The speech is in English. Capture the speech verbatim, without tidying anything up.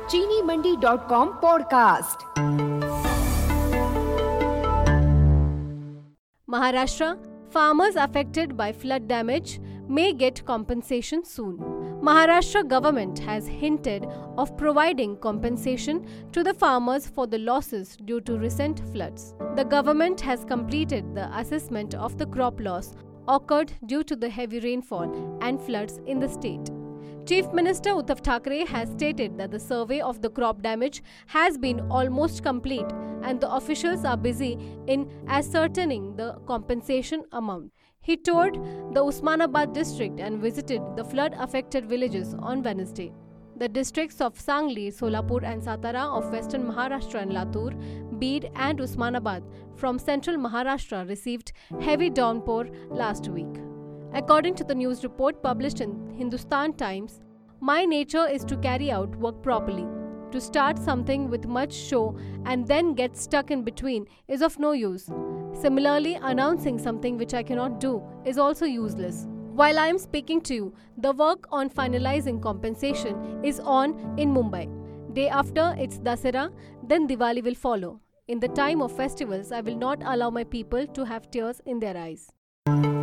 चीनी Mandi dot com podcast. Maharashtra, farmers affected by flood damage may get compensation soon. Maharashtra government has hinted of providing compensation to the farmers for the losses due to recent floods. The government has completed the assessment of the crop loss occurred due to the heavy rainfall and floods in the state. Chief Minister Uddhav Thackeray has stated that the survey of the crop damage has been almost complete and the officials are busy in ascertaining the compensation amount. He toured the Usmanabad district and visited the flood-affected villages on Wednesday. The districts of Sangli, Solapur and Satara of western Maharashtra and Latur, Beed and Usmanabad from central Maharashtra received heavy downpour last week. According to the news report published in Hindustan Times, my nature is to carry out work properly. To start something with much show and then get stuck in between is of no use. Similarly, announcing something which I cannot do is also useless. While I am speaking to you, the work on finalizing compensation is on in Mumbai. Day after it's Dasara, then Diwali will follow. In the time of festivals, I will not allow my people to have tears in their eyes.